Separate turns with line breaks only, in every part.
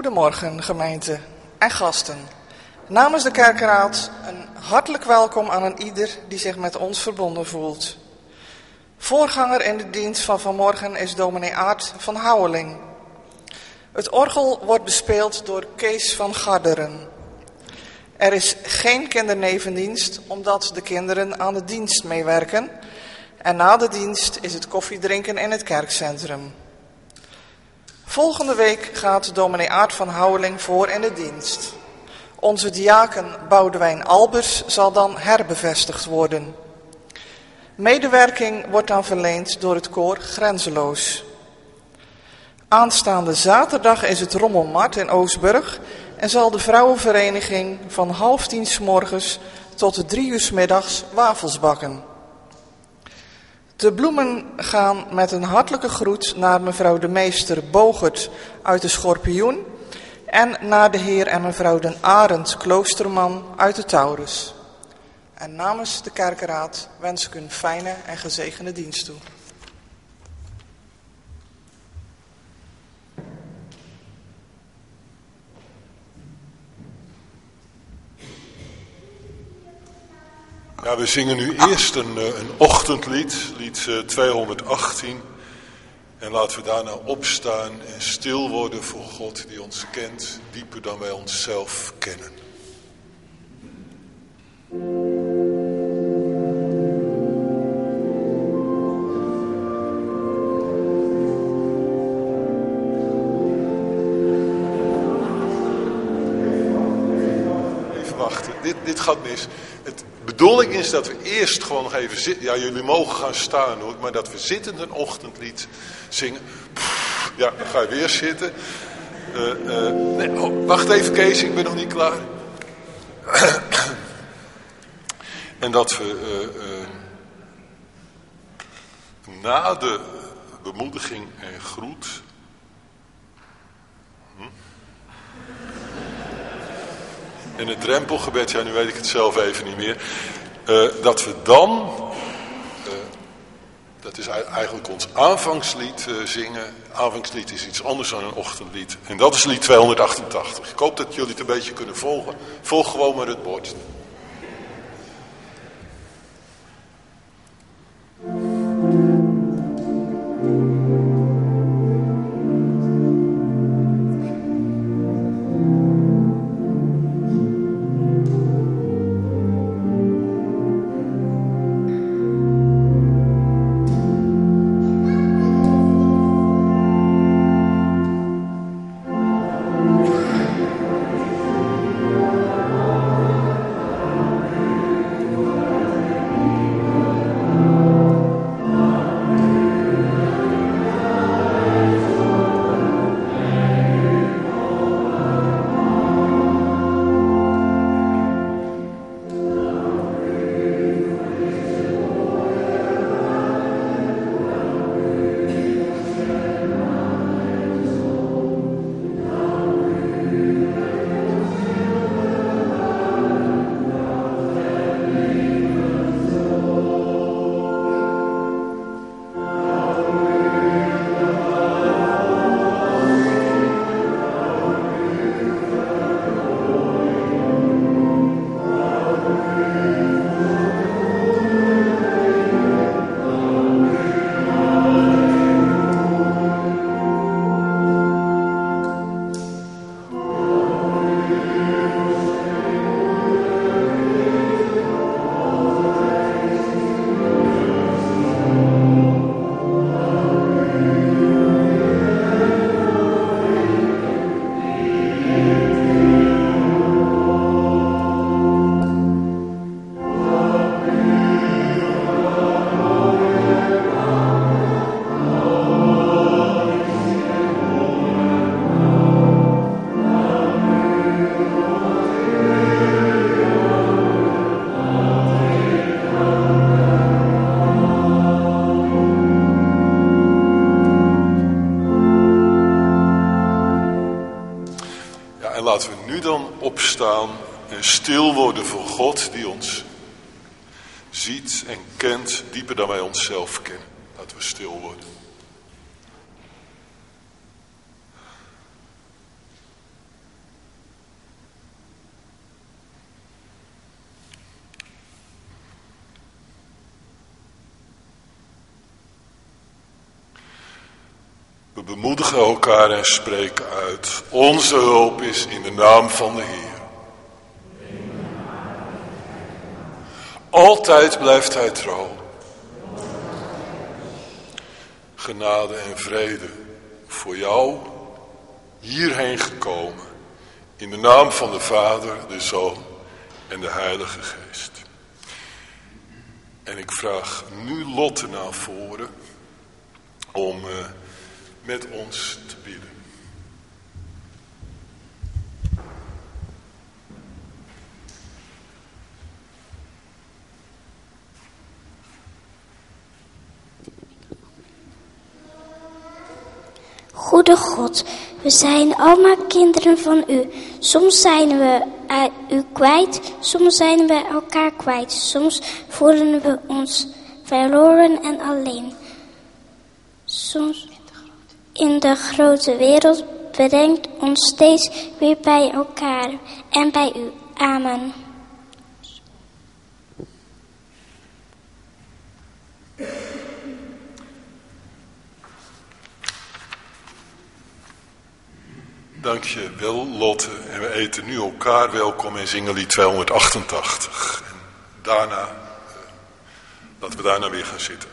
Goedemorgen gemeente en gasten. Namens de kerkenraad een hartelijk welkom aan een ieder die zich met ons verbonden voelt. Voorganger in de dienst van vanmorgen is dominee Aart van Houweling. Het orgel wordt bespeeld door Kees van Garderen. Er is geen kindernevendienst omdat de kinderen aan de dienst meewerken. En na de dienst is het koffiedrinken in het kerkcentrum. Volgende week gaat dominee Aart van Houweling voor in de dienst. Onze diaken Boudewijn Albers zal dan herbevestigd worden. Medewerking wordt dan verleend door het koor Grenzeloos. Aanstaande zaterdag is het Rommelmarkt in Oostburg en zal de vrouwenvereniging van 9:30 's morgens tot 3 uur 's middags wafels bakken. De bloemen gaan met een hartelijke groet naar mevrouw de meester Bogert uit de Schorpioen en naar de heer en mevrouw den Arend Kloosterman uit de Taurus. En namens de kerkenraad wens ik u een fijne en gezegende dienst toe.
Ja, we zingen nu eerst een ochtendlied, lied 218. En laten we daarna opstaan en stil worden voor God die ons kent, dieper dan wij onszelf kennen. Even wachten, dit gaat mis. De bedoeling is dat we eerst gewoon nog even zitten. Ja, jullie mogen gaan staan hoor, maar dat we zittend een ochtendlied zingen. Ja, dan ga je weer zitten. Nee, wacht even Kees, ik ben nog niet klaar. En dat we na de bemoediging en groet... En het drempelgebed, ja nu weet ik het zelf even niet meer. Dat we dan, dat is eigenlijk ons aanvangslied zingen. Aanvangslied is iets anders dan een ochtendlied. En dat is lied 288. Ik hoop dat jullie het een beetje kunnen volgen. Volg gewoon maar het bord. Laten we nu dan opstaan en stil worden voor God die ons ziet en kent dieper dan wij onszelf kennen. Laten we stil worden. We bemoedigen elkaar en spreken uit. Onze hulp is in de naam van de Heer. Altijd blijft hij trouw. Genade en vrede voor jou hierheen gekomen. In de naam van de Vader, de Zoon en de Heilige Geest. En ik vraag nu Lotte naar voren om met ons te bidden.
Goede God, we zijn allemaal kinderen van u. Soms zijn we u kwijt, soms zijn we elkaar kwijt. Soms voelen we ons verloren en alleen. Soms in de grote wereld brengt ons steeds weer bij elkaar en bij u. Amen.
Dank je wel, Lotte. En we eten nu elkaar welkom en zingen lied 288. En daarna, laten we daarna weer gaan zitten.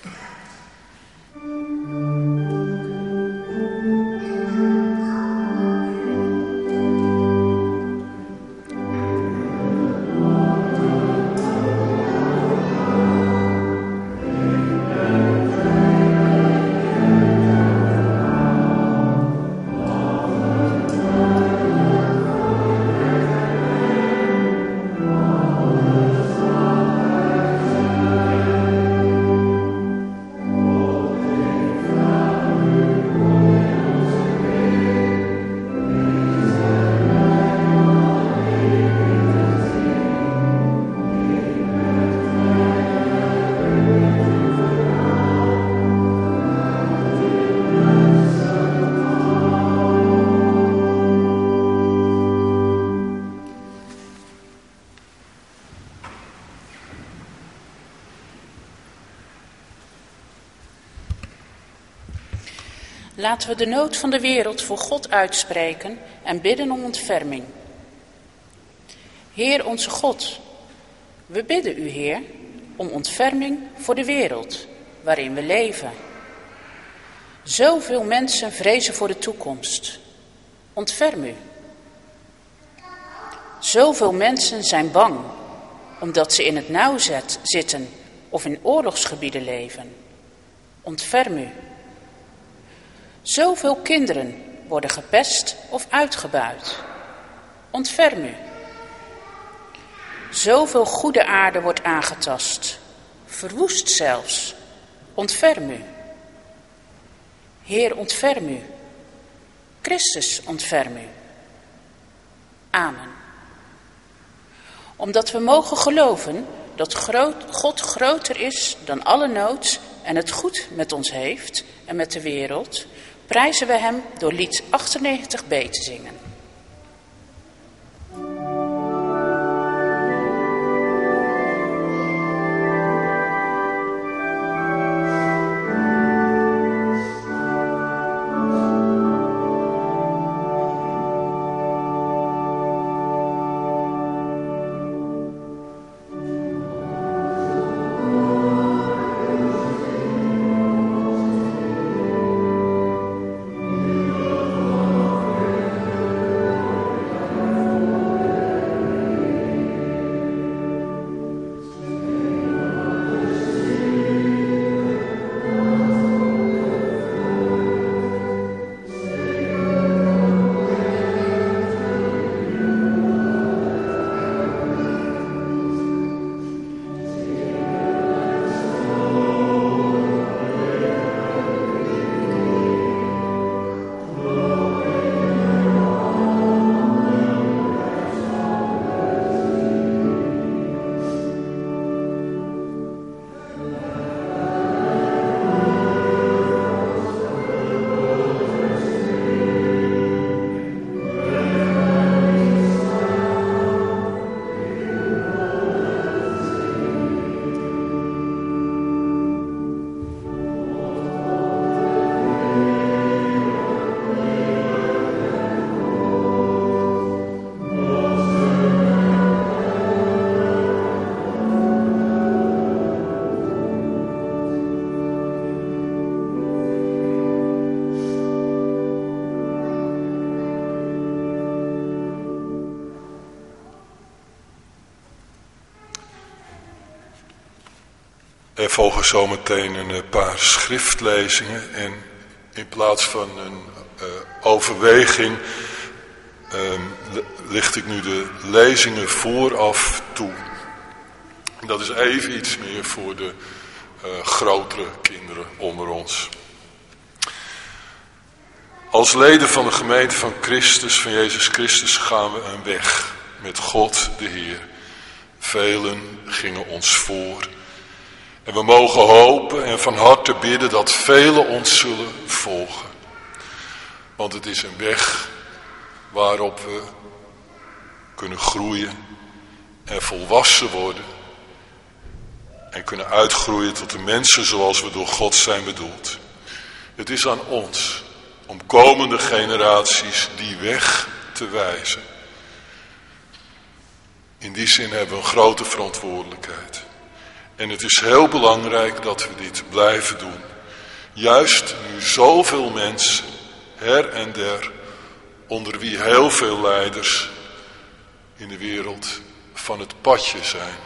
Laten we de nood van de wereld voor God uitspreken en bidden om ontferming. Heer onze God, we bidden u, Heer, om ontferming voor de wereld waarin we leven. Zoveel mensen vrezen voor de toekomst. Ontferm u. Zoveel mensen zijn bang omdat ze in het nauw zitten of in oorlogsgebieden leven. Ontferm u. Zoveel kinderen worden gepest of uitgebuit. Ontferm u. Zoveel goede aarde wordt aangetast, verwoest zelfs. Ontferm u. Heer, ontferm u. Christus, ontferm u. Amen. Omdat we mogen geloven dat God groter is dan alle nood en het goed met ons heeft en met de wereld, prijzen we hem door lied 98b te zingen.
volgen zometeen een paar schriftlezingen en in plaats van een overweging licht ik nu de lezingen vooraf toe. En dat is even iets meer voor de grotere kinderen onder ons. Als leden van de gemeente van Christus, van Jezus Christus, gaan we een weg met God de Heer. Velen gingen ons voor. En we mogen hopen en van harte bidden dat velen ons zullen volgen. Want het is een weg waarop we kunnen groeien en volwassen worden. En kunnen uitgroeien tot de mensen zoals we door God zijn bedoeld. Het is aan ons om komende generaties die weg te wijzen. In die zin hebben we een grote verantwoordelijkheid. En het is heel belangrijk dat we dit blijven doen. Juist nu zoveel mensen, her en der, onder wie heel veel leiders in de wereld van het padje zijn.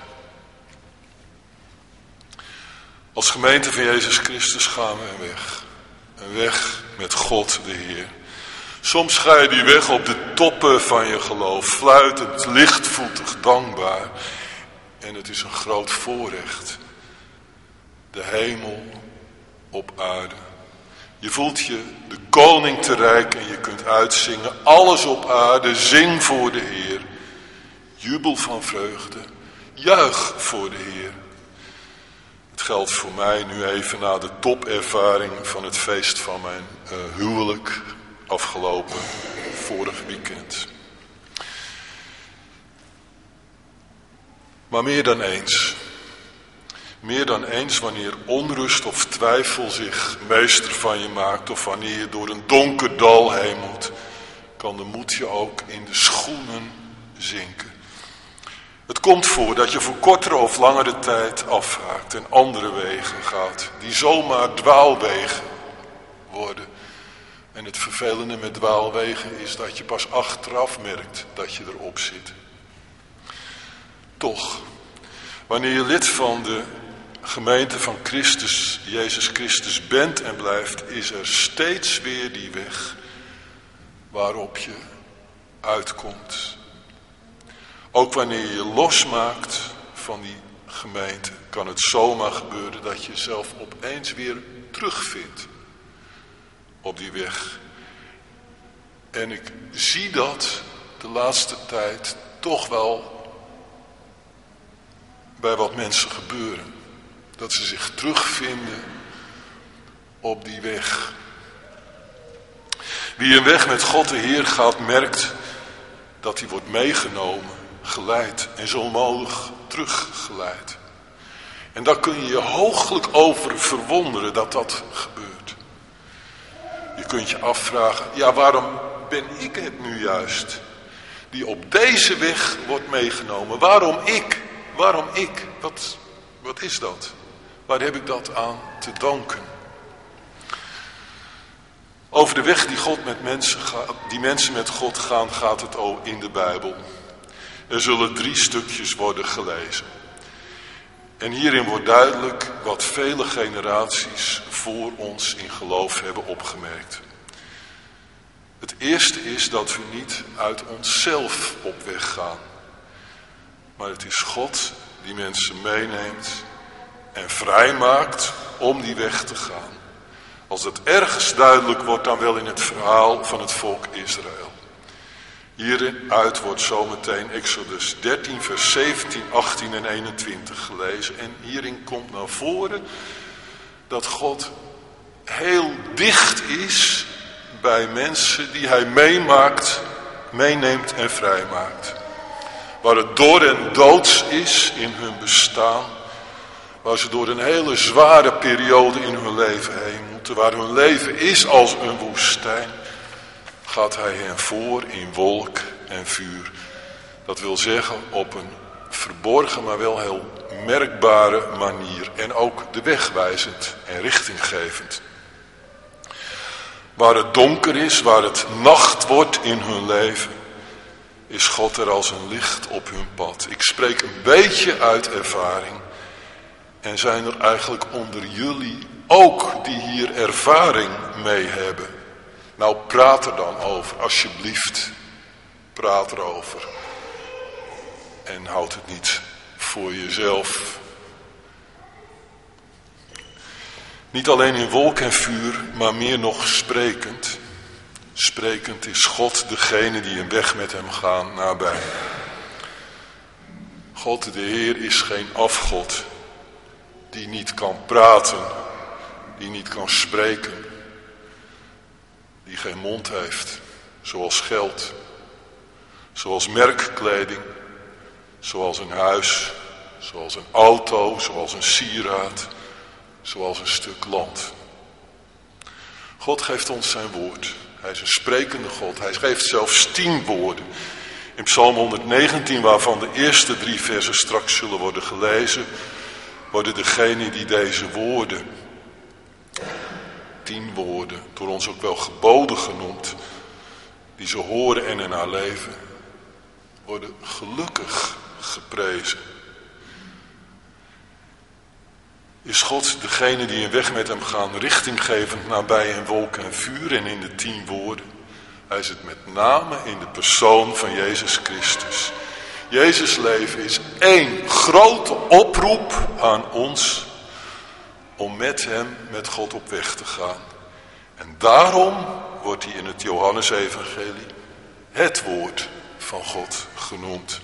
Als gemeente van Jezus Christus gaan we een weg. Een weg met God de Heer. Soms ga je die weg op de toppen van je geloof, fluitend, lichtvoetig, dankbaar. En het is een groot voorrecht. De hemel op aarde. Je voelt je de koning te rijk en je kunt uitzingen. Alles op aarde, zing voor de Heer. Jubel van vreugde, juich voor de Heer. Het geldt voor mij nu even na de topervaring van het feest van mijn huwelijk afgelopen vorig weekend. Maar meer dan eens. Meer dan eens wanneer onrust of twijfel zich meester van je maakt of wanneer je door een donker dal heen moet, kan de moed je ook in de schoenen zinken. Het komt voor dat je voor kortere of langere tijd afhaakt en andere wegen gaat, die zomaar dwaalwegen worden. En het vervelende met dwaalwegen is dat je pas achteraf merkt dat je erop zit. Toch, wanneer je lid van de gemeente van Christus, Jezus Christus bent en blijft, is er steeds weer die weg waarop je uitkomt. Ook wanneer je je losmaakt van die gemeente, kan het zomaar gebeuren dat je jezelf opeens weer terugvindt op die weg. En ik zie dat de laatste tijd toch wel bij wat mensen gebeuren. Dat ze zich terugvinden op die weg. Wie een weg met God de Heer gaat, merkt dat hij wordt meegenomen, geleid en zo mogelijk teruggeleid. En daar kun je je hooglijk over verwonderen dat dat gebeurt. Je kunt je afvragen, ja, waarom ben ik het nu juist die op deze weg wordt meegenomen? Waarom ik? Waarom ik? Wat is dat? Waar heb ik dat aan te danken? Over de weg die mensen met God gaan, gaat het al in de Bijbel. Er zullen 3 stukjes worden gelezen. En hierin wordt duidelijk wat vele generaties voor ons in geloof hebben opgemerkt. Het eerste is dat we niet uit onszelf op weg gaan. Maar het is God die mensen meeneemt en vrijmaakt om die weg te gaan. Als dat ergens duidelijk wordt, dan wel in het verhaal van het volk Israël. Hieruit wordt zometeen Exodus 13 vers 17, 18 en 21 gelezen. En hierin komt naar voren dat God heel dicht is bij mensen die hij meeneemt en vrijmaakt. Waar het door en doods is in hun bestaan. Waar ze door een hele zware periode in hun leven heen moeten. Waar hun leven is als een woestijn. Gaat hij hen voor in wolk en vuur. Dat wil zeggen op een verborgen maar wel heel merkbare manier. En ook de weg wijzend en richtinggevend. Waar het donker is, waar het nacht wordt in hun leven, is God er als een licht op hun pad. Ik spreek een beetje uit ervaring. En zijn er eigenlijk onder jullie ook die hier ervaring mee hebben? Nou, praat er dan over, alsjeblieft. Praat erover. En houd het niet voor jezelf. Niet alleen in wolk en vuur, maar meer nog sprekend. Sprekend is God degene die een weg met hem gaan nabij. God de Heer is geen afgod die niet kan praten, die niet kan spreken, die geen mond heeft, zoals geld, zoals merkkleding, zoals een huis, zoals een auto, zoals een sieraad, zoals een stuk land. God geeft ons zijn woord. Hij is een sprekende God. Hij geeft zelfs 10 woorden. In Psalm 119, waarvan de eerste 3 versen straks zullen worden gelezen, worden degenen die deze woorden, 10 woorden, door ons ook wel geboden genoemd, die ze horen en ernaar leven, worden gelukkig geprezen. Is God degene die een weg met hem gaan, richtinggevend nabij in wolk en vuur en in de 10 woorden? Hij is het met name in de persoon van Jezus Christus. Jezus' leven is 1 grote oproep aan ons om met hem, met God op weg te gaan. En daarom wordt hij in het Johannesevangelie het woord van God genoemd.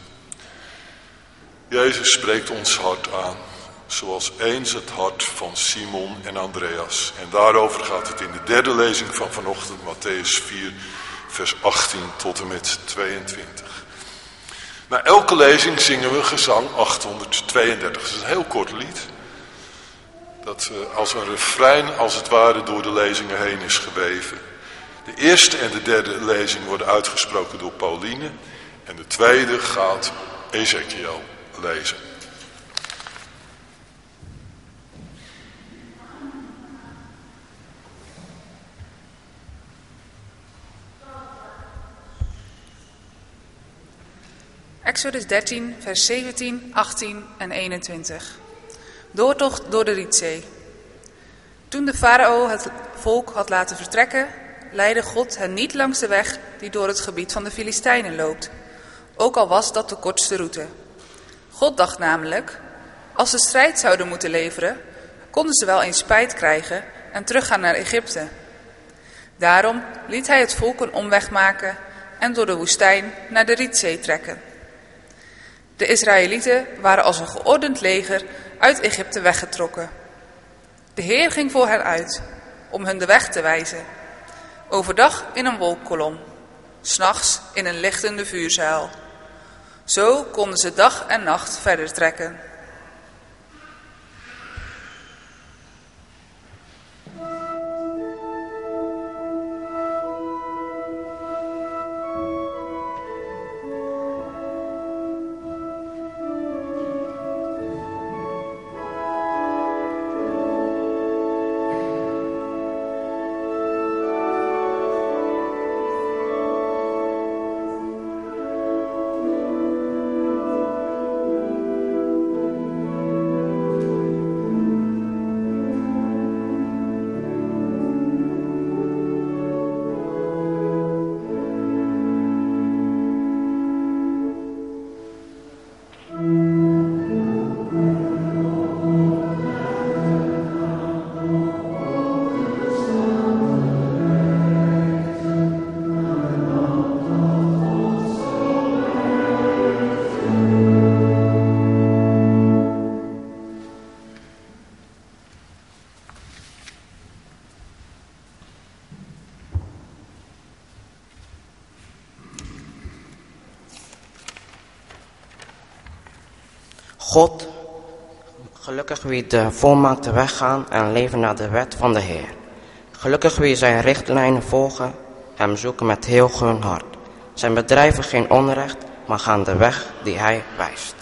Jezus spreekt ons hart aan, zoals eens het hart van Simon en Andreas. En daarover gaat het in de 3e lezing van vanochtend, Mattheüs 4, vers 18 tot en met 22. Na elke lezing zingen we gezang 832. Dat is een heel kort lied. Dat als een refrein als het ware door de lezingen heen is geweven. De eerste en de 3e lezing worden uitgesproken door Pauline. En de tweede gaat Ezekiel lezen.
Exodus 13, vers 17, 18 en 21. Doortocht door de Rietzee. Toen de farao het volk had laten vertrekken, leidde God hen niet langs de weg die door het gebied van de Filistijnen loopt, ook al was dat de kortste route. God dacht namelijk, als ze strijd zouden moeten leveren, konden ze wel eens spijt krijgen en teruggaan naar Egypte. Daarom liet hij het volk een omweg maken en door de woestijn naar de Rietzee trekken. De Israëlieten waren als een geordend leger uit Egypte weggetrokken. De Heer ging voor hen uit, om hun de weg te wijzen. Overdag in een wolkkolom, 's nachts in een lichtende vuurzuil. Zo konden ze dag en nacht verder trekken.
God, gelukkig wie de volmaakte weg gaan en leven naar de wet van de Heer. Gelukkig wie zijn richtlijnen volgen, hem zoeken met heel hun hart. Zijn bedrijven geen onrecht, maar gaan de weg die hij wijst.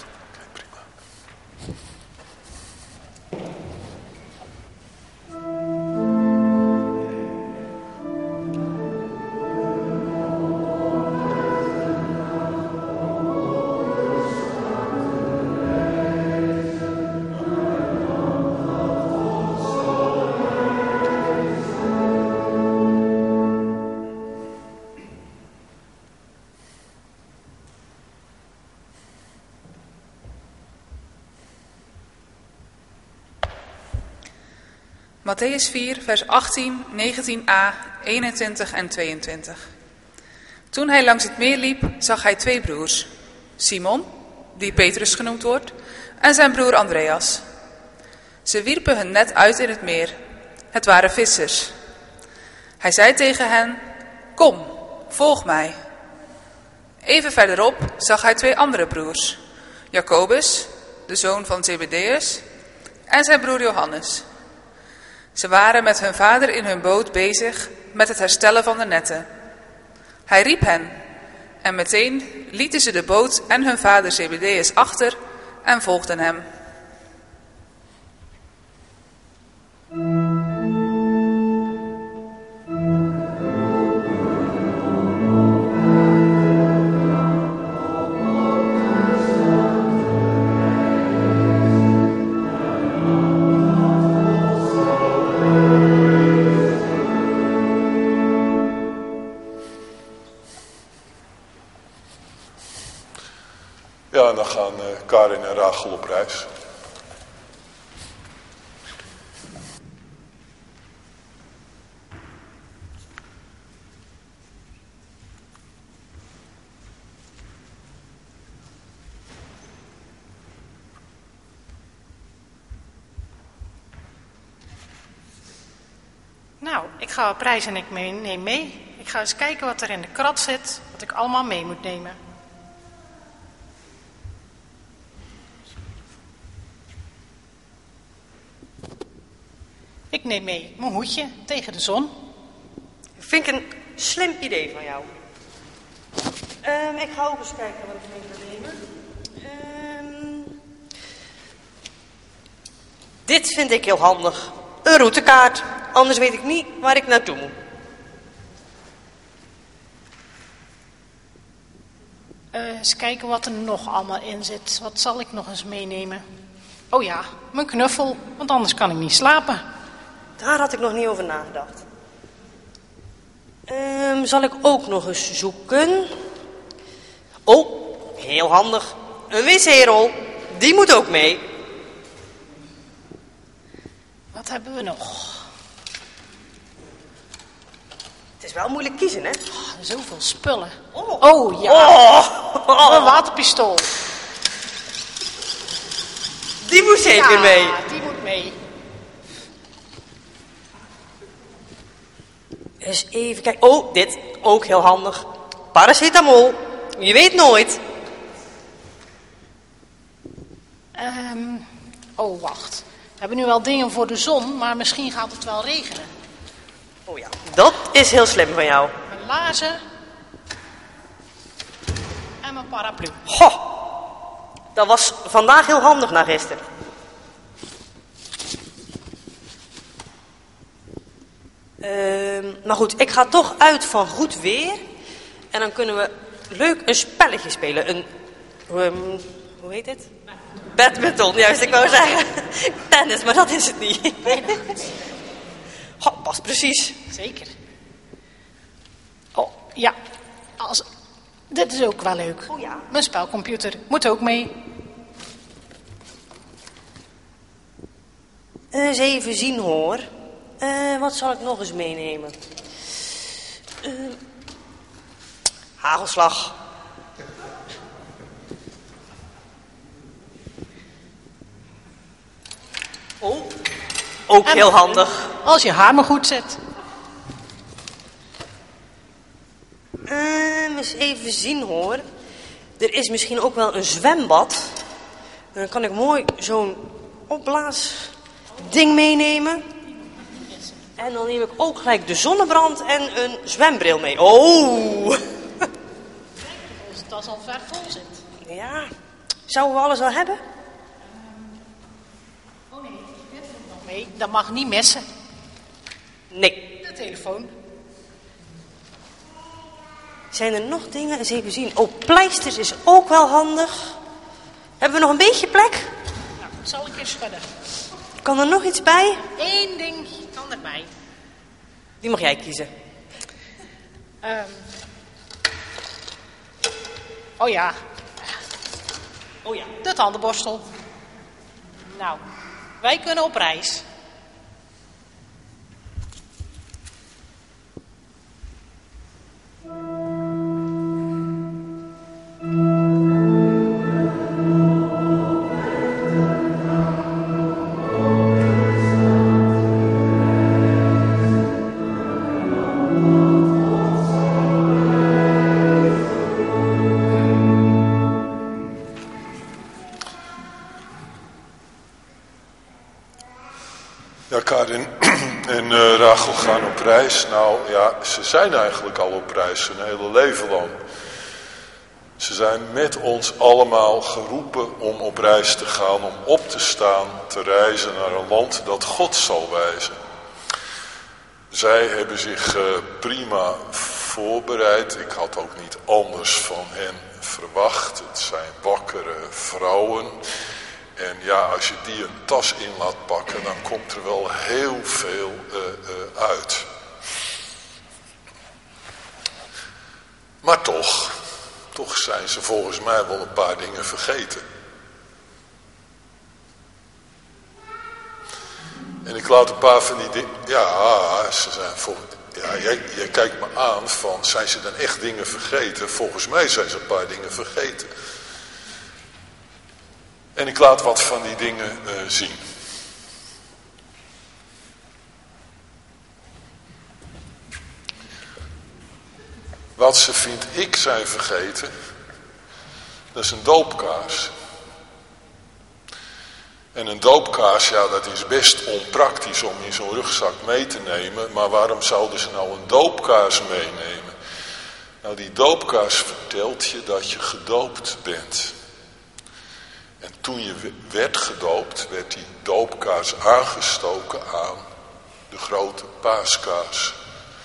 Mattheüs 4, vers 18, 19a, 21 en 22. Toen hij langs het meer liep, zag hij 2 broers. Simon, die Petrus genoemd wordt, en zijn broer Andreas. Ze wierpen hun net uit in het meer. Het waren vissers. Hij zei tegen hen, kom, volg mij. Even verderop zag hij 2 andere broers. Jacobus, de zoon van Zebedeus, en zijn broer Johannes. Ze waren met hun vader in hun boot bezig met het herstellen van de netten. Hij riep hen en meteen lieten ze de boot en hun vader Zebedeus achter en volgden hem.
Ja, en dan gaan Karin en Rachel op reis.
Nou, ik ga op reis en ik neem mee. Ik ga eens kijken wat er in de krat zit, wat ik allemaal mee moet nemen. Ik neem mee mijn hoedje tegen de zon.
Vind ik een slim idee van jou. Ik ga ook eens kijken wat ik mee ga nemen. Dit vind ik heel handig. Een routekaart. Anders weet ik niet waar ik naartoe moet.
Eens kijken wat er nog allemaal in zit. Wat zal ik nog eens meenemen? Oh ja, mijn knuffel, want anders kan ik niet slapen.
Daar had ik nog niet over nagedacht. Zal ik ook nog eens zoeken? Oh, heel handig. Een wc-rol. Die moet ook mee.
Wat hebben we nog?
Het is wel moeilijk kiezen, hè?
Oh, zoveel spullen.
Oh
ja.
Oh.
Een waterpistool.
Die moet zeker mee.
Ja, die moet mee.
Eens even kijken. Oh, dit ook heel handig. Paracetamol. Je weet nooit.
Oh, wacht. We hebben nu wel dingen voor de zon, maar misschien gaat het wel regenen.
Oh ja, dat is heel slim van jou.
Mijn laarzen. En mijn paraplu.
Goh, dat was vandaag heel handig na gisteren. Maar goed, ik ga toch uit van goed weer. En dan kunnen we leuk een spelletje spelen. Een, hoe heet het? Badminton, juist, ik wou zeggen. Tennis, maar dat is het niet. Goh, past precies.
Zeker. Oh, ja. Dit is ook wel leuk.
Oh ja.
Mijn spelcomputer moet ook mee.
Eens even zien hoor. Wat zal ik nog eens meenemen? Hagelslag. Oh, ook heel handig.
Als je haar maar goed zet.
Eens even zien hoor. Er is misschien ook wel een zwembad. Dan kan ik mooi zo'n opblaasding meenemen. En dan neem ik ook gelijk de zonnebrand en een zwembril mee. Oh!
Als het tas al ver vol zit.
Ja, zouden we alles wel hebben?
Oh nee, dit moet nog mee. Dat mag niet missen.
Nee.
De telefoon.
Zijn er nog dingen? Eens even zien. Oh, pleisters is ook wel handig. Hebben we nog een beetje plek?
Nou, dat zal ik eens schudden.
Kan er nog iets bij?
Eén ding kan erbij.
Die mag jij kiezen.
Oh ja,
Oh ja.
de tandenborstel. Nou, wij kunnen op reis.
Rachel gaan op reis? Nou ja, ze zijn eigenlijk al op reis hun hele leven lang. Ze zijn met ons allemaal geroepen om op reis te gaan, om op te staan, te reizen naar een land dat God zal wijzen. Zij hebben zich prima voorbereid. Ik had ook niet anders van hen verwacht. Het zijn wakkere vrouwen. En ja, als je die een tas in laat pakken, dan komt er wel heel veel uit. Maar toch zijn ze volgens mij wel een paar dingen vergeten. En ik laat een paar van die dingen... Ja, ze zijn jij kijkt me aan van, zijn ze dan echt dingen vergeten? Volgens mij zijn ze een paar dingen vergeten. En ik laat wat van die dingen zien. Wat ze, vind ik, zijn vergeten, dat is een doopkaars. En een doopkaars, ja, dat is best onpraktisch om in zo'n rugzak mee te nemen. Maar waarom zouden ze nou een doopkaars meenemen? Nou, die doopkaars vertelt je dat je gedoopt bent. En toen je werd gedoopt, werd die doopkaars aangestoken aan de grote paaskaars.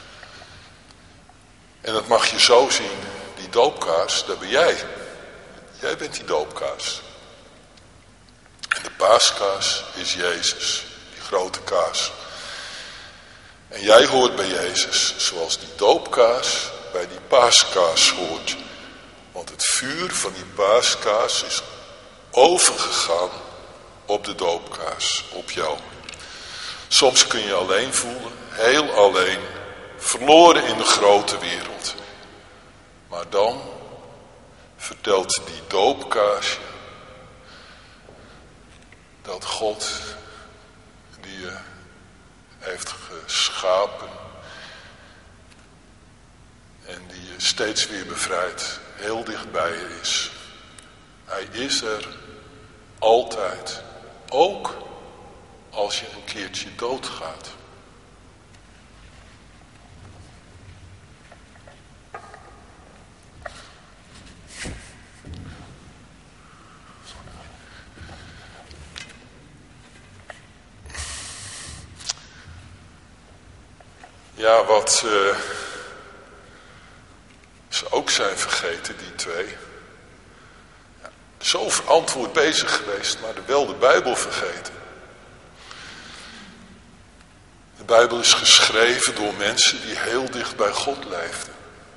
En dat mag je zo zien, die doopkaars, dat ben jij. Jij bent die doopkaars. En de paaskaars is Jezus, die grote kaars. En jij hoort bij Jezus, zoals die doopkaars bij die paaskaars hoort. Want het vuur van die paaskaars is overgegaan op de doopkaars, op jou. Soms kun je alleen voelen, heel alleen, verloren in de grote wereld. Maar dan vertelt die doopkaars dat God die je heeft geschapen en die je steeds weer bevrijdt, heel dichtbij je is. Hij is er altijd, ook als je een keertje doodgaat. Ja, wat ze ook zijn vergeten, die twee. Ja, zo verantwoord bezig geweest, maar wel de Bijbel vergeten. De Bijbel is geschreven door mensen die heel dicht bij God leefden.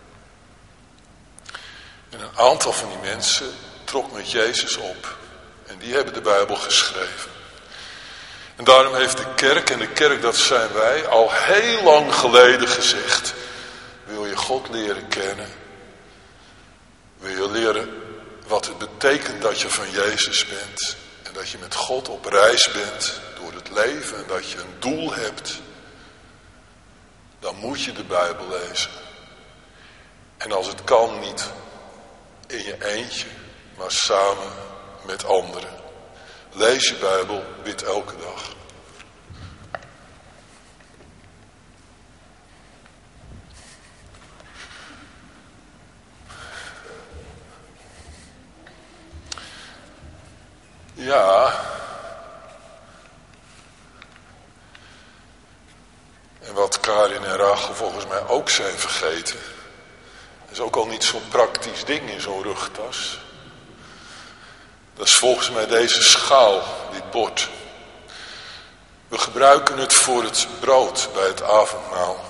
En een aantal van die mensen trok met Jezus op. En die hebben de Bijbel geschreven. En daarom heeft de kerk, en de kerk dat zijn wij, al heel lang geleden gezegd: wil je God leren kennen? Wil je leren wat het betekent dat je van Jezus bent? En dat je met God op reis bent door het leven en dat je een doel hebt? Dan moet je de Bijbel lezen. En als het kan, niet in je eentje, maar samen met anderen. Lees je Bijbel, bid elke dag. Ja. En wat Karin en Rachel volgens mij ook zijn vergeten. Dat is ook al niet zo'n praktisch ding in zo'n rugtas. Dat is volgens mij deze schaal, dit bord. We gebruiken het voor het brood bij het avondmaal.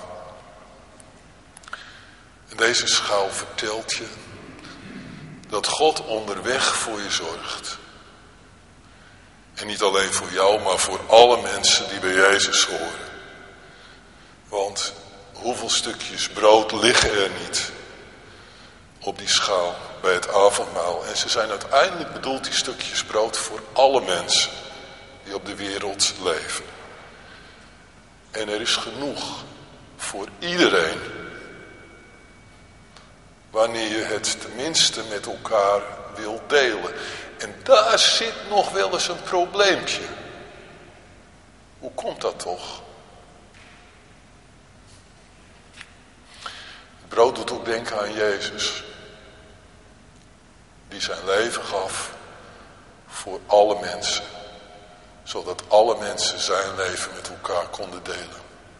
En deze schaal vertelt je dat God onderweg voor je zorgt. En niet alleen voor jou, maar voor alle mensen die bij Jezus horen. Want hoeveel stukjes brood liggen er niet op die schaal bij het avondmaal? En ze zijn uiteindelijk bedoeld, die stukjes brood, voor alle mensen die op de wereld leven. En er is genoeg voor iedereen, wanneer je het tenminste met elkaar wil delen. En daar zit nog wel eens een probleempje. Hoe komt dat toch? brood doet ook denken aan Jezus. Die zijn leven gaf voor alle mensen. Zodat alle mensen zijn leven met elkaar konden delen.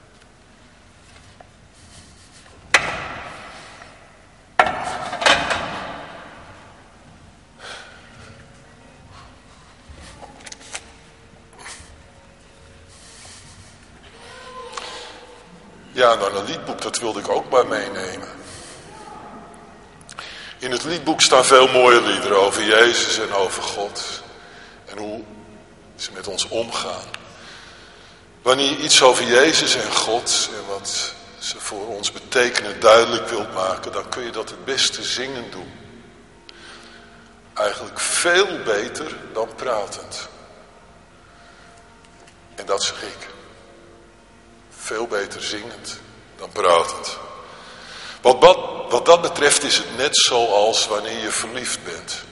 Ja, nou een liedboek, dat wilde ik ook maar meenemen. In het liedboek staan veel mooie liederen over Jezus en over God. En hoe ze met ons omgaan. Wanneer je iets over Jezus en God en wat ze voor ons betekenen duidelijk wilt maken, dan kun je dat het beste zingen doen. Eigenlijk veel beter dan pratend. En dat zeg ik. Veel beter zingend dan pratend. Wat dat betreft is het net zoals wanneer je verliefd bent.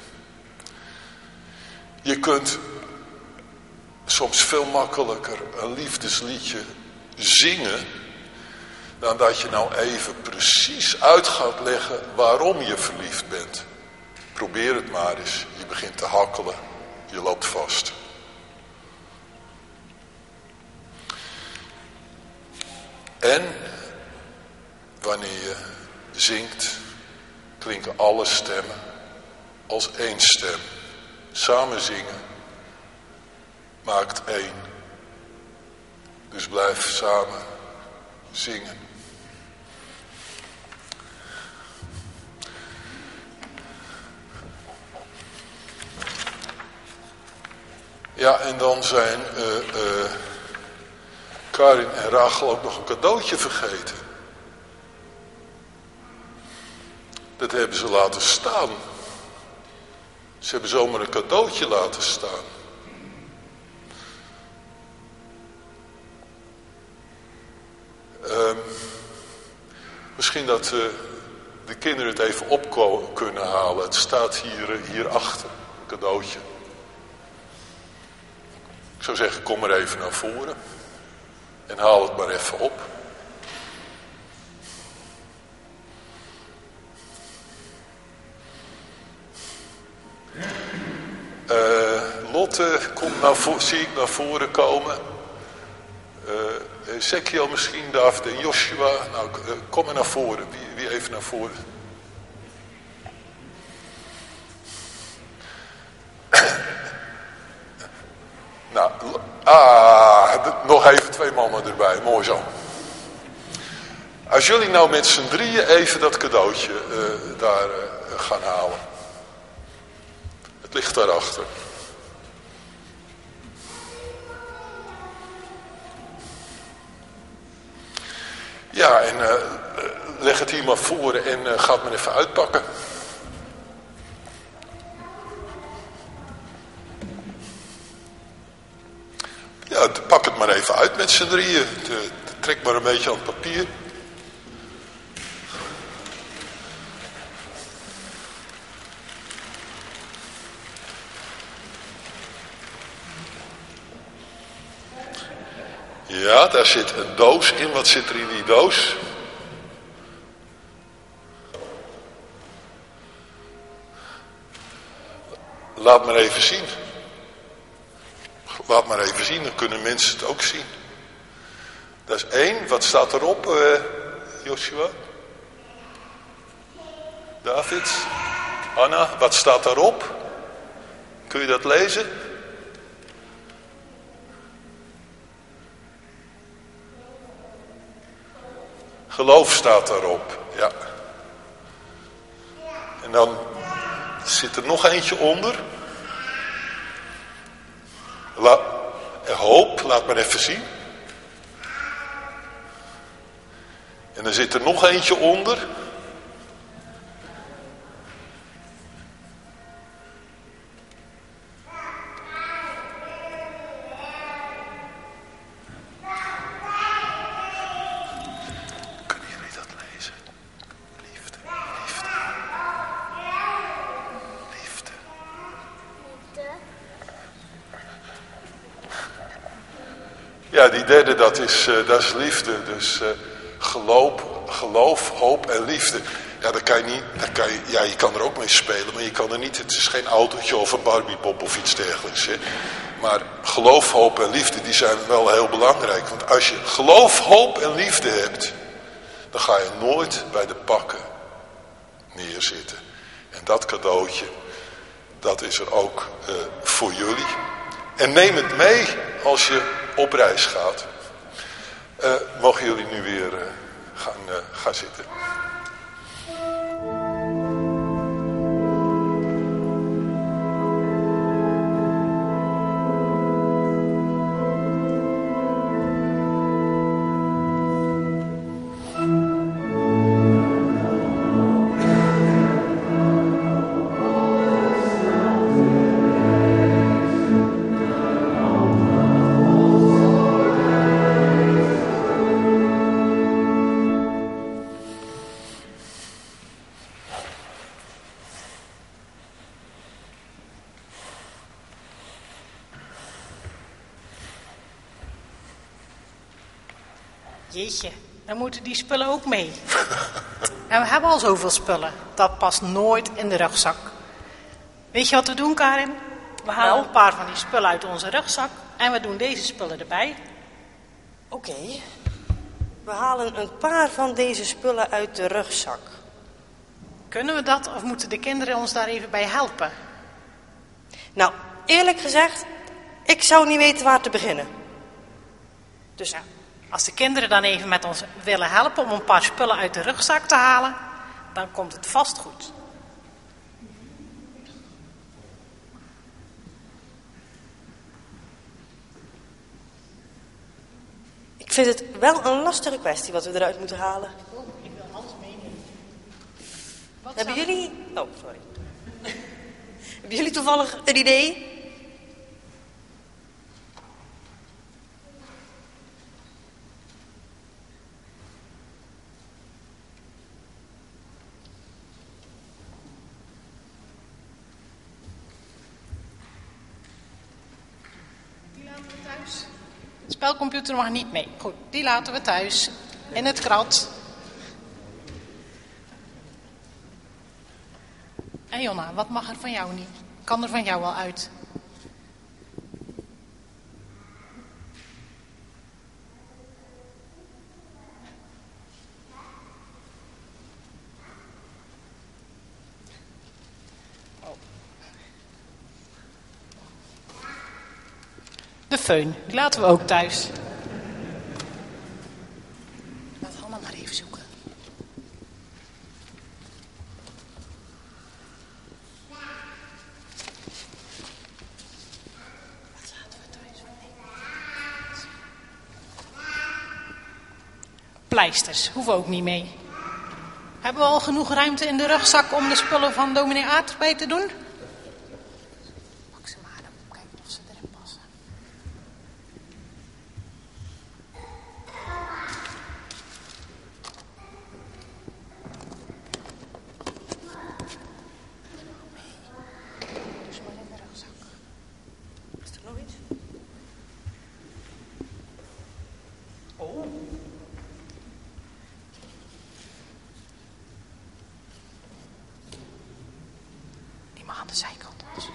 Je kunt soms veel makkelijker een liefdesliedje zingen dan dat je nou even precies uit gaat leggen waarom je verliefd bent. Probeer het maar eens. Je begint te hakkelen. Je loopt vast. En wanneer je zingt, klinken alle stemmen als één stem. Samen zingen maakt één. Dus blijf samen zingen. Ja, en dan zijn Karin en Rachel ook nog een cadeautje vergeten. Dat hebben ze laten staan. Ze hebben zomaar een cadeautje laten staan. Misschien dat de kinderen het even op kunnen halen. Het staat hierachter, een cadeautje. Ik zou zeggen, kom maar even naar voren. En haal het maar even op. Lotte komt zie ik naar voren komen. Ezekiel misschien, David en Joshua. Nou, kom maar naar voren. Wie even naar voren? Nou, nog even 2 mannen erbij. Mooi zo. Als jullie nou met z'n drieën even dat cadeautje daar gaan halen. Het ligt daarachter. Ja, en leg het hier maar voor en ga het maar even uitpakken. Ja, pak het maar even uit met z'n drieën. Trek maar een beetje aan het papier. Ja, daar zit een doos in. Wat zit er in die doos? Laat maar even zien. Laat maar even zien, dan kunnen mensen het ook zien. Dat is 1. Wat staat erop, Joshua? David? Anna, wat staat daarop? Kun je dat lezen? Geloof staat daarop, ja. En dan zit er nog eentje onder. Hoop, laat maar even zien. En dan zit er nog eentje onder. Ja, die derde, dat is liefde. Dus geloof, hoop en liefde. Ja, je kan er ook mee spelen, maar je kan er niet. Het is geen autootje of een Barbiepop of iets dergelijks. Hè. Maar geloof, hoop en liefde, die zijn wel heel belangrijk. Want als je geloof, hoop en liefde hebt, dan ga je nooit bij de pakken neerzitten. En dat cadeautje, dat is er ook voor jullie. En neem het mee als je op reis gaat. Mogen jullie nu weer gaan zitten.
Jeetje, dan moeten die spullen ook mee. En we hebben al zoveel spullen. Dat past nooit in de rugzak. Weet je wat we doen, Karin? We halen een paar van die spullen uit onze rugzak en we doen deze spullen erbij.
Oké. We halen een paar van deze spullen uit de rugzak.
Kunnen we dat of moeten de kinderen ons daar even bij helpen?
Nou, eerlijk gezegd, ik zou niet weten waar te beginnen. Dus
ja. Als de kinderen dan even met ons willen helpen om een paar spullen uit de rugzak te halen, dan komt het vast goed.
Ik vind het wel een lastige kwestie wat we eruit moeten halen.
Oh, ik wil alles meenemen.
Hebben jullie... Oh, sorry. Hebben jullie toevallig een idee?
De spelcomputer mag niet mee. Goed, die laten we thuis. In het krat. En Jonna, wat mag er van jou niet? Kan er van jou wel uit? De föhn, die laten we ook thuis. Laat Hanna maar even zoeken. Wat laten we thuis? Pleisters, hoeven ook niet mee. Hebben we al genoeg ruimte in de rugzak om de spullen van dominee Aert bij te doen? Pak ze maar, dan kijken of ze erin passen. Dus maar in de rugzak.
Is er nog iets? Oh.
Aan de zijkant.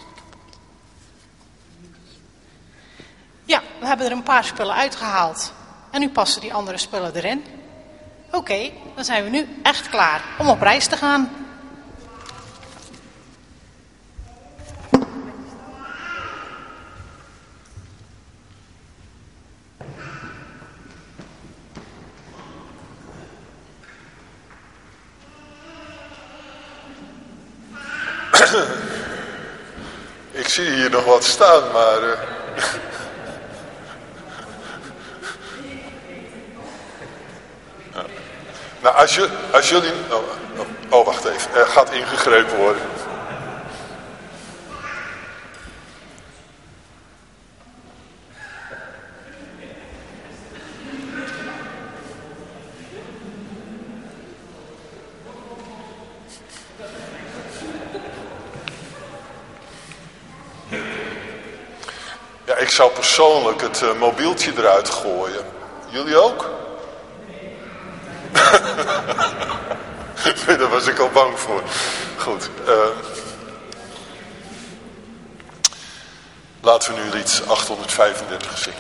Ja, we hebben er een paar spullen uitgehaald. En nu passen die andere spullen erin. Oké, dan zijn we nu echt klaar om op reis te gaan.
Ik zie hier nog wat staan, maar... Ja. Nou, als jullie... Oh, wacht even. Er gaat ingegrepen worden. Ja, ik zou persoonlijk het mobieltje eruit gooien. Jullie ook? Daar was ik al bang voor. Goed. Laten we nu lied 835 zingen.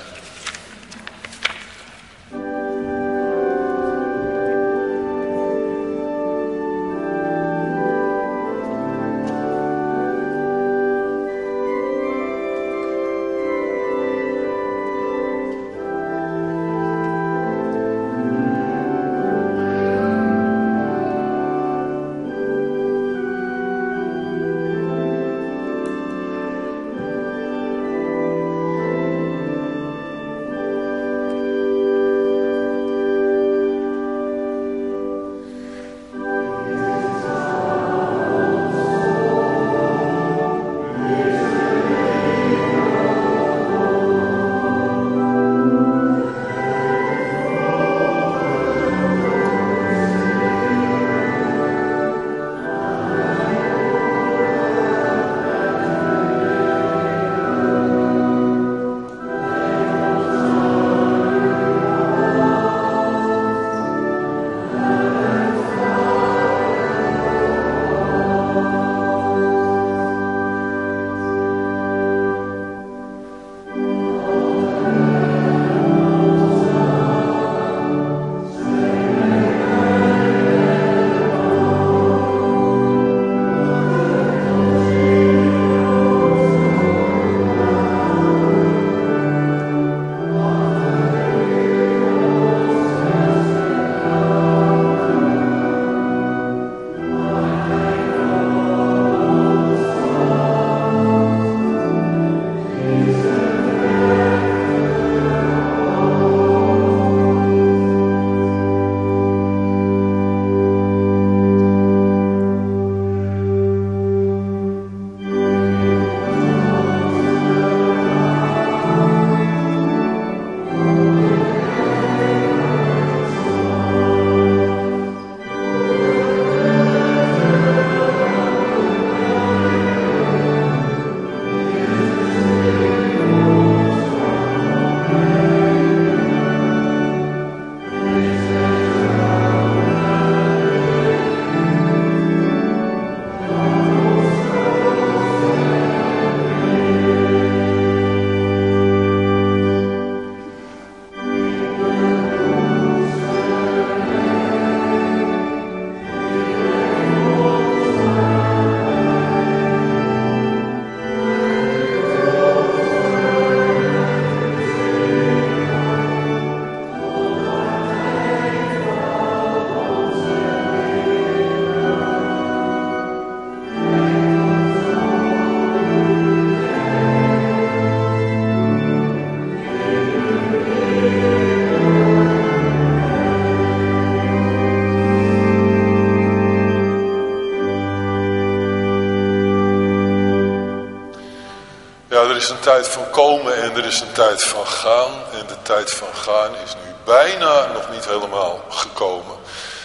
Er is een tijd van komen en er is een tijd van gaan. En de tijd van gaan is nu bijna nog niet helemaal gekomen.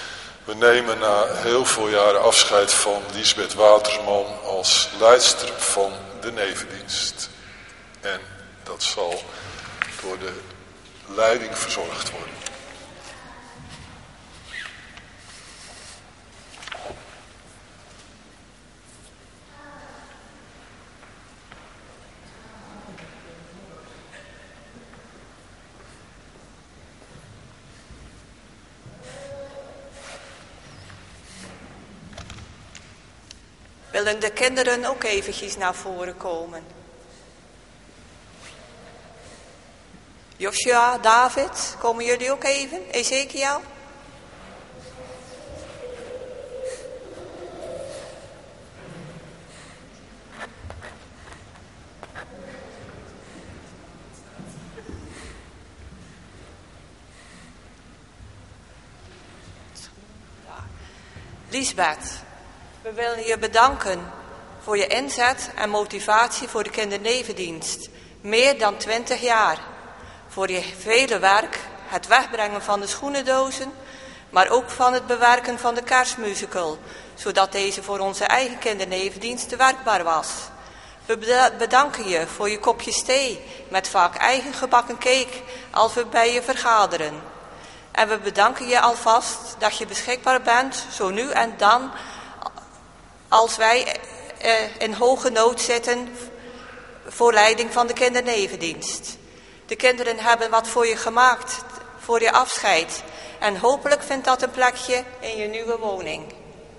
We nemen na heel veel jaren afscheid van Liesbeth Watersman als leidster van de nevendienst. En dat zal door de leiding verzorgd worden.
Willen de kinderen ook eventjes naar voren komen? Joshua, David, komen jullie ook even? Ezekiel? Liesbeth, we willen je bedanken voor je inzet en motivatie voor de kindernevendienst. Meer dan 20 jaar. Voor je vele werk, het wegbrengen van de schoenendozen, maar ook van het bewerken van de kerstmusical, zodat deze voor onze eigen kindernevendienst werkbaar was. We bedanken je voor je kopjes thee met vaak eigen gebakken cake als we bij je vergaderen. En we bedanken je alvast dat je beschikbaar bent, zo nu en dan, als wij in hoge nood zitten voor leiding van de kindernevendienst. De kinderen hebben wat voor je gemaakt, voor je afscheid. En hopelijk vindt dat een plekje in je nieuwe woning.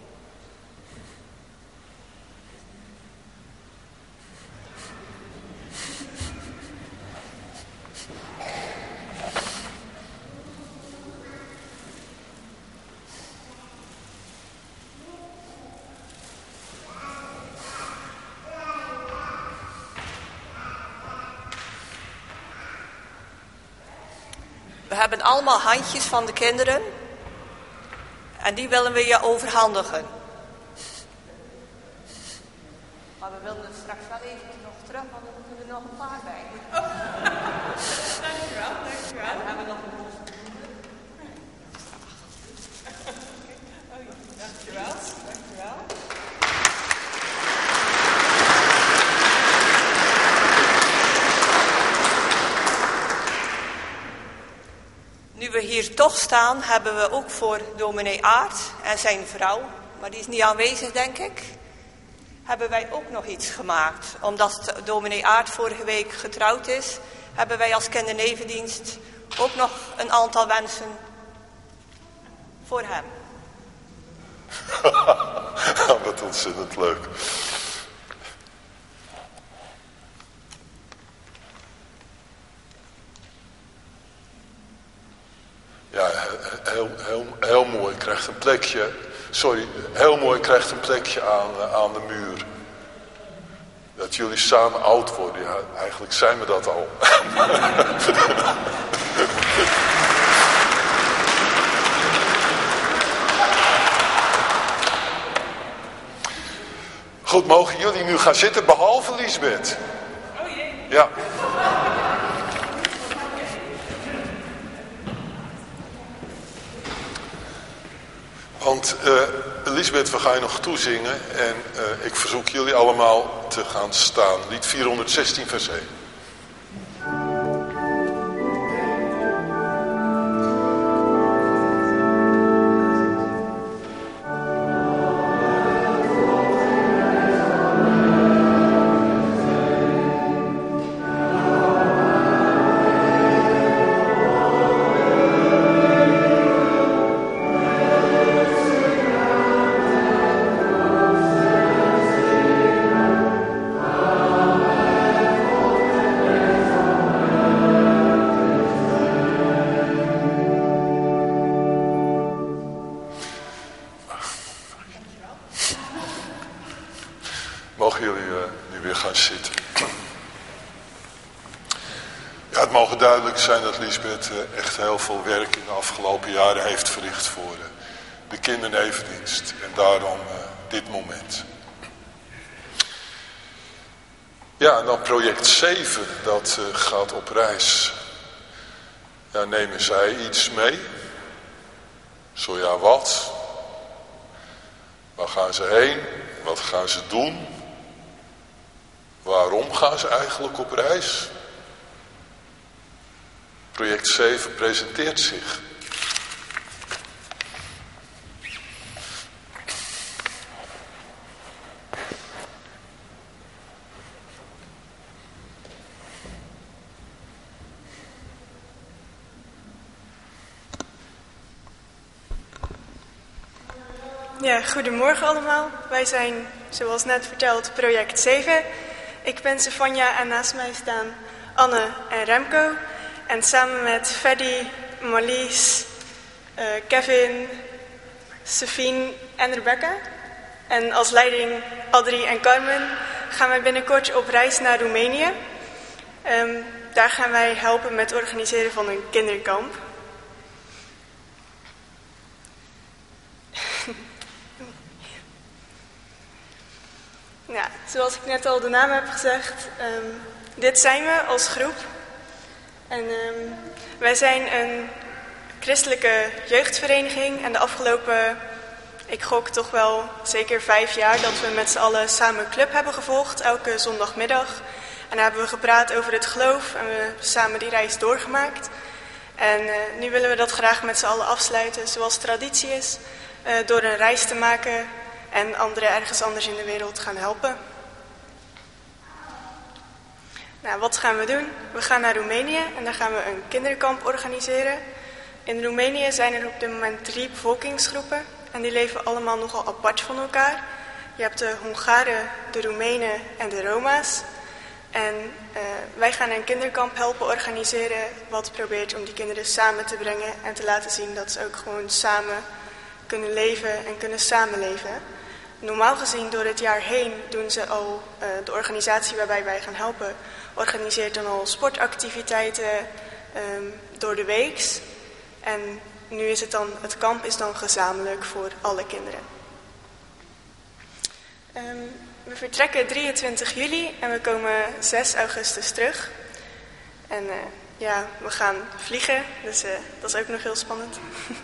We hebben allemaal handjes van de kinderen. En die willen we je overhandigen. Maar we willen het straks wel even nog terug, want dan moeten we nog een paar bij. Oh. Dankjewel, dankjewel. En we hebben nog een bos. Dankjewel, dankjewel. Nu we hier toch staan, hebben we ook voor dominee Aart en zijn vrouw, maar die is niet aanwezig denk ik, hebben wij ook nog iets gemaakt. Omdat dominee Aart vorige week getrouwd is, hebben wij als kindernevendienst ook nog een aantal wensen voor hem.
Wat ontzettend leuk. Ja, heel mooi. Krijgt een plekje. Sorry, heel mooi krijgt een plekje aan de muur. Dat jullie samen oud worden. Ja, eigenlijk zijn we dat al. Goed, mogen jullie nu gaan zitten, behalve Liesbeth.
Oh jee.
Ja. Want Elisabeth, we gaan je nog toezingen en ik verzoek jullie allemaal te gaan staan. Lied 416 vers 1. Mogen jullie nu weer gaan zitten. Ja, het mogen duidelijk zijn dat Liesbeth echt heel veel werk in de afgelopen jaren heeft verricht voor de kindernevendienst. En daarom dit moment. Ja, en dan project 7, dat gaat op reis. Ja, nemen zij iets mee? Zo ja, wat? Waar gaan ze heen? Wat gaan ze doen? Waarom gaan ze eigenlijk op reis? Project 7 presenteert zich.
Ja, goedemorgen allemaal. Wij zijn, zoals net verteld, project 7. Ik ben Stefania en naast mij staan Anne en Remco. En samen met Freddy, Marlies, Kevin, Sofien en Rebecca. En als leiding Adrie en Carmen gaan wij binnenkort op reis naar Roemenië. Daar gaan wij helpen met het organiseren van een kinderkamp. Ja, zoals ik net al de naam heb gezegd, dit zijn we als groep. En wij zijn een christelijke jeugdvereniging en de afgelopen, ik gok toch wel zeker 5 jaar dat we met z'n allen samen een club hebben gevolgd, elke zondagmiddag. En daar hebben we gepraat over het geloof en we hebben samen die reis doorgemaakt. En nu willen we dat graag met z'n allen afsluiten, zoals traditie is, door een reis te maken en anderen ergens anders in de wereld gaan helpen. Nou, wat gaan we doen? We gaan naar Roemenië en daar gaan we een kinderkamp organiseren. In Roemenië zijn er op dit moment 3 bevolkingsgroepen en die leven allemaal nogal apart van elkaar. Je hebt de Hongaren, de Roemenen en de Roma's. En wij gaan een kinderkamp helpen organiseren wat probeert om die kinderen samen te brengen en te laten zien dat ze ook gewoon samen kunnen leven en kunnen samenleven. Normaal gezien door het jaar heen doen ze al, de organisatie waarbij wij gaan helpen, organiseert dan al sportactiviteiten door de weeks. En nu is het kamp is dan gezamenlijk voor alle kinderen. We vertrekken 23 juli en we komen 6 augustus terug. En we gaan vliegen, dus dat is ook nog heel spannend.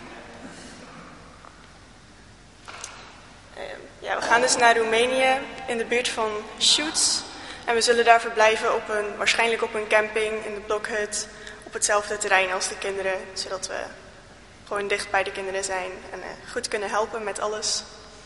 We gaan dus naar Roemenië in de buurt van Șuț. En we zullen daar verblijven waarschijnlijk op een camping, in de blokhut, op hetzelfde terrein als de kinderen. Zodat we gewoon dicht bij de kinderen zijn en goed kunnen helpen met alles.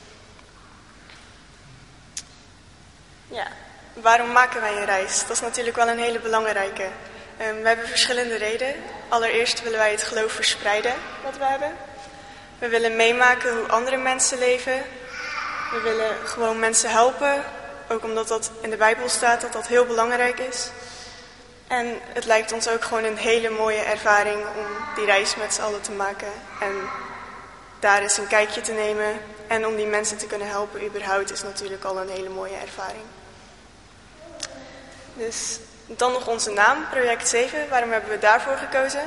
Ja, waarom maken wij een reis? Dat is natuurlijk wel een hele belangrijke. We hebben verschillende redenen. Allereerst willen wij het geloof verspreiden wat we hebben. We willen meemaken hoe andere mensen leven. We willen gewoon mensen helpen. Ook omdat dat in de Bijbel staat dat dat heel belangrijk is. En het lijkt ons ook gewoon een hele mooie ervaring om die reis met z'n allen te maken. En daar eens een kijkje te nemen. En om die mensen te kunnen helpen überhaupt is natuurlijk al een hele mooie ervaring. Dus dan nog onze naam, Project 7. Waarom hebben we daarvoor gekozen?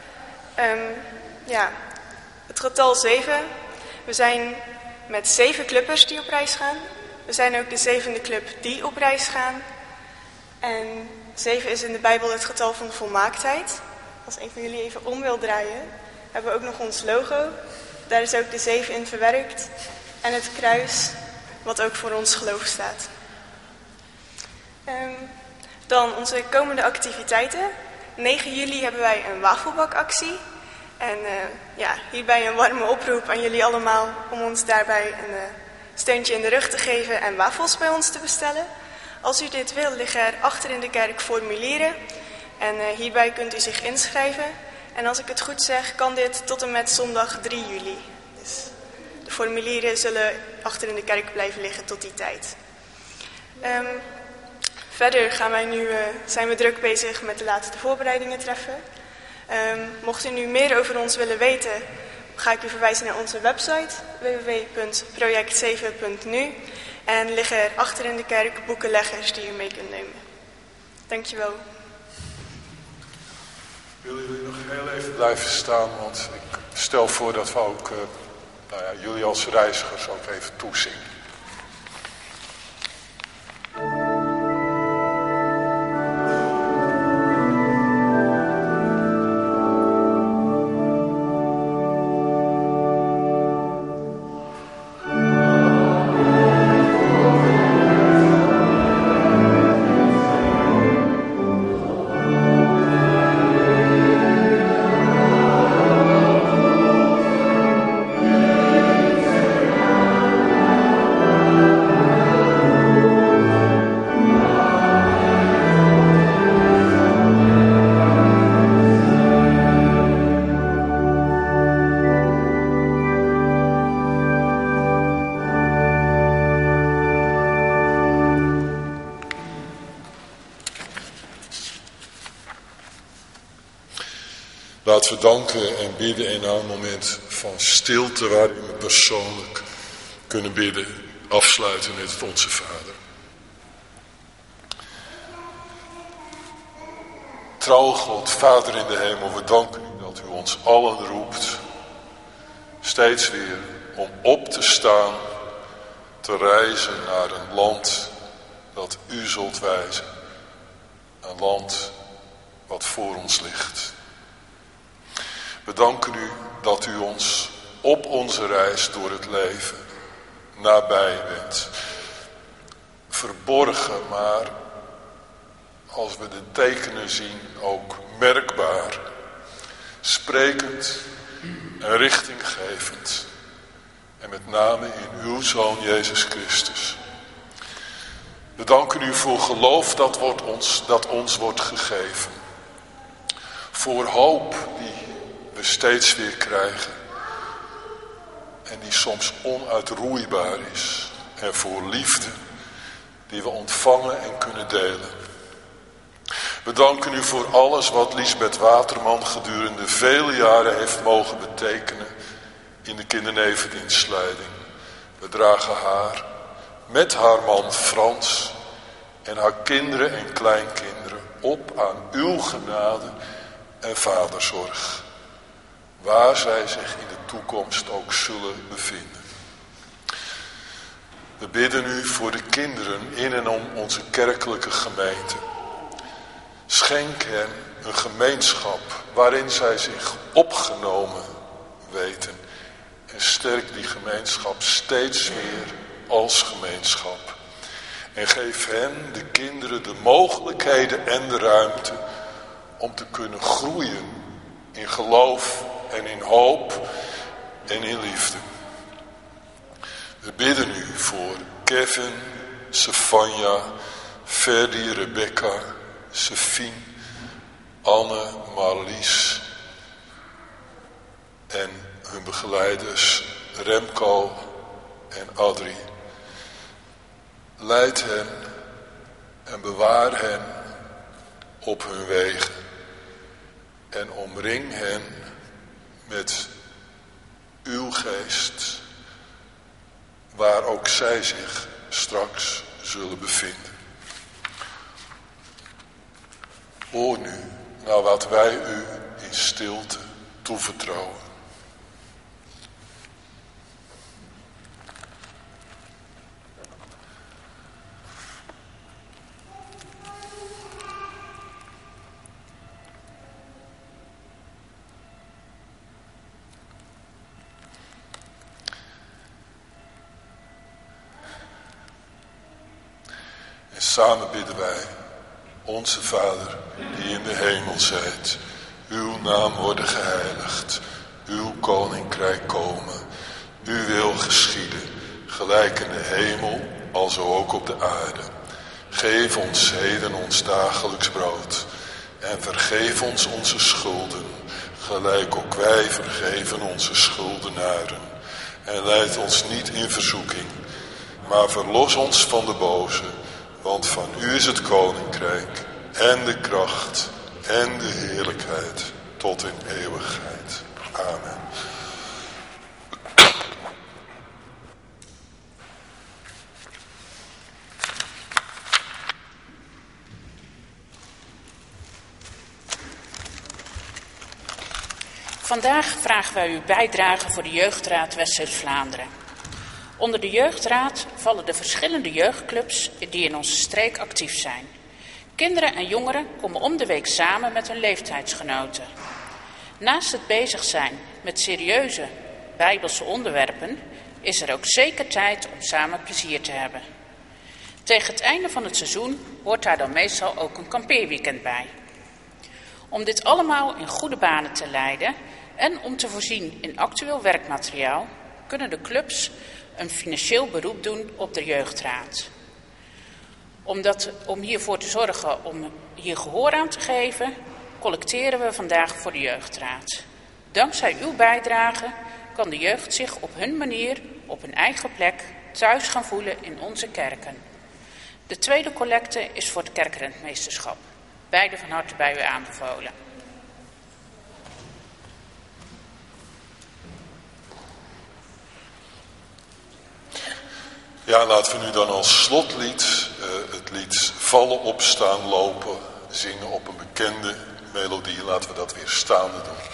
Het getal 7. We zijn met 7 clubbers die op reis gaan. We zijn ook de 7e club die op reis gaan. En 7 is in de Bijbel het getal van volmaaktheid. Als een van jullie even om wil draaien, hebben we ook nog ons logo. Daar is ook de 7 in verwerkt. En het kruis, wat ook voor ons geloof staat. Dan onze komende activiteiten. 9 juli hebben wij een wafelbakactie. En hierbij een warme oproep aan jullie allemaal om ons daarbij een steuntje in de rug te geven en wafels bij ons te bestellen. Als u dit wil, liggen er achter in de kerk formulieren. En hierbij kunt u zich inschrijven. En als ik het goed zeg, kan dit tot en met zondag 3 juli. Dus de formulieren zullen achter in de kerk blijven liggen tot die tijd. Verder zijn we druk bezig met de laatste voorbereidingen treffen. Mocht u nu meer over ons willen weten, ga ik u verwijzen naar onze website www.project7.nu. En liggen er achter in de kerk boekenleggers die u mee kunt nemen. Dankjewel.
Willen jullie nog heel even blijven staan, want ik stel voor dat we ook jullie als reizigers ook even toezingen. Laten we danken en bidden in een moment van stilte waarin we persoonlijk kunnen bidden. Afsluiten met het Onze Vader. Trouw God, Vader in de hemel, we danken u dat u ons allen roept. Steeds weer om op te staan, te reizen naar een land dat u zult wijzen. Een land wat voor ons ligt. We danken u dat u ons op onze reis door het leven nabij bent. Verborgen, maar als we de tekenen zien ook merkbaar. sprekend en richtinggevend. En met name in uw Zoon Jezus Christus. We danken u voor geloof dat ons wordt gegeven. Voor hoop die we steeds weer krijgen. En die soms onuitroeibaar is. En voor liefde die we ontvangen en kunnen delen. We danken u voor alles wat Liesbeth Waterman gedurende vele jaren heeft mogen betekenen in de kindernevendienstleiding. We dragen haar met haar man Frans en haar kinderen en kleinkinderen op aan uw genade en vaderzorg. Waar zij zich in de toekomst ook zullen bevinden. We bidden u voor de kinderen in en om onze kerkelijke gemeente. Schenk hen een gemeenschap waarin zij zich opgenomen weten. En sterk die gemeenschap steeds weer als gemeenschap. En geef hen, de kinderen, de mogelijkheden en de ruimte om te kunnen groeien in geloof en in hoop en in liefde. We bidden u voor Kevin, Stefania, Ferdi, Rebecca, Sefien, Anne, Marlies en hun begeleiders Remco en Adrie. Leid hen en bewaar hen op hun wegen en omring hen met uw geest, waar ook zij zich straks zullen bevinden. Hoor nu naar wat wij u in stilte toevertrouwen. En samen bidden wij, onze Vader die in de hemel zijt, uw naam worden geheiligd, uw koninkrijk komen, uw wil geschieden, gelijk in de hemel, alzo ook op de aarde. Geef ons heden ons dagelijks brood en vergeef ons onze schulden, gelijk ook wij vergeven onze schuldenaren. En leid ons niet in verzoeking, maar verlos ons van de boze. Want van u is het koninkrijk en de kracht en de heerlijkheid tot in eeuwigheid. Amen.
Vandaag vragen wij uw bijdrage voor de Jeugdraad West-Vlaanderen. Onder de Jeugdraad vallen de verschillende jeugdclubs die in onze streek actief zijn. Kinderen en jongeren komen om de week samen met hun leeftijdsgenoten. Naast het bezig zijn met serieuze bijbelse onderwerpen is er ook zeker tijd om samen plezier te hebben. Tegen het einde van het seizoen hoort daar dan meestal ook een kampeerweekend bij. Om dit allemaal in goede banen te leiden en om te voorzien in actueel werkmateriaal kunnen de clubs een financieel beroep doen op de Jeugdraad. Om hiervoor te zorgen, om hier gehoor aan te geven, collecteren we vandaag voor de Jeugdraad. Dankzij uw bijdrage kan de jeugd zich op hun manier, op hun eigen plek, thuis gaan voelen in onze kerken. De tweede collecte is voor het kerkrentmeesterschap. Beide van harte bij u aanbevolen.
Ja, laten we nu dan als slotlied het lied Vallen, Opstaan, Lopen zingen op een bekende melodie. Laten we dat weer staande doen.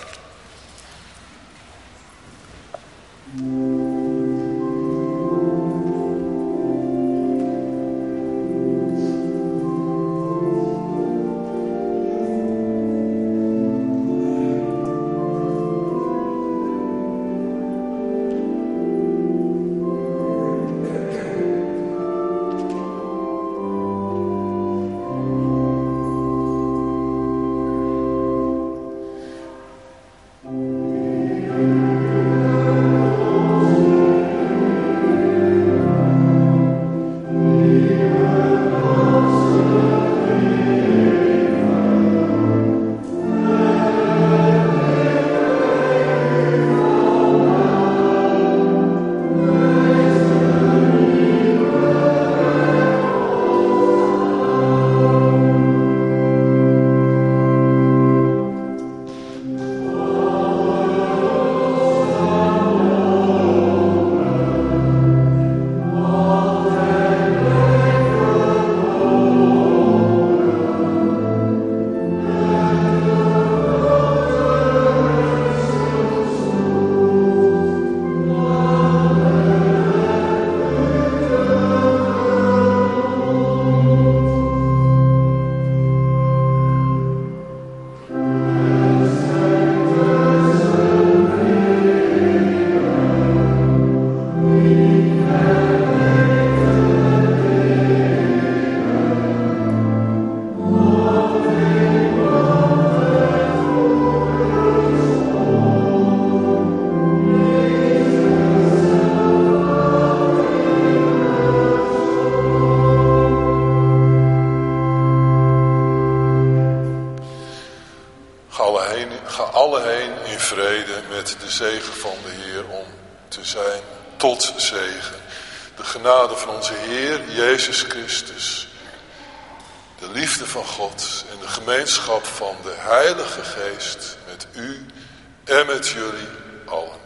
te zijn tot zegen. De genade van onze Heer Jezus Christus, de liefde van God en de gemeenschap van de Heilige Geest met u en met jullie allen.